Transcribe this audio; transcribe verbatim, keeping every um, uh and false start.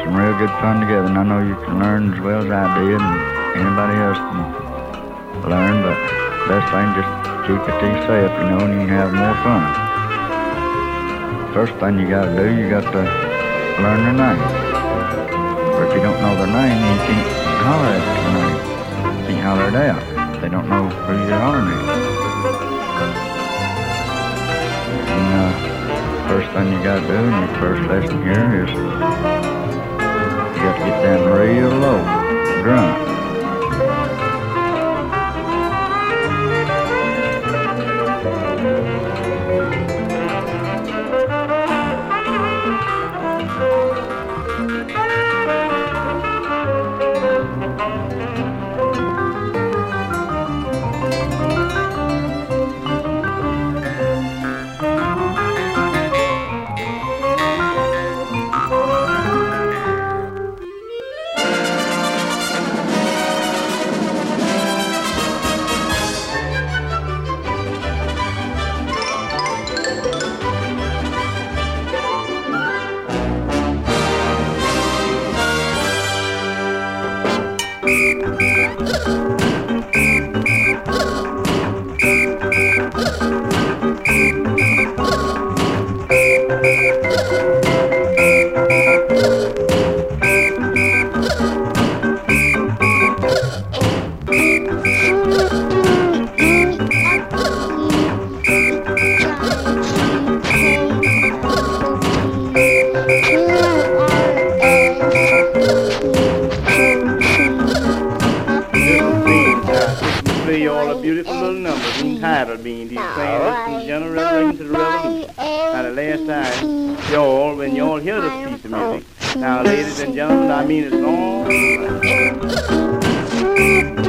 some real good fun together, and I know you can learn as well as I did, and anybody else can learn, but best thing, just keep it to yourself, you know, and you can have more fun. First thing you gotta do, you got to learn their name. Or if you don't know their name, you can't holler at their name. You can't holler it out. They don't know who you're hollering at. And uh, first thing you gotta do in your first lesson here is you got to get down real low, grunt. All the beautiful little numbers entitled being these playing this general revelation to the revolution. Now the last time, y'all, when y'all hear this piece of music, now ladies and gentlemen, I mean it's long.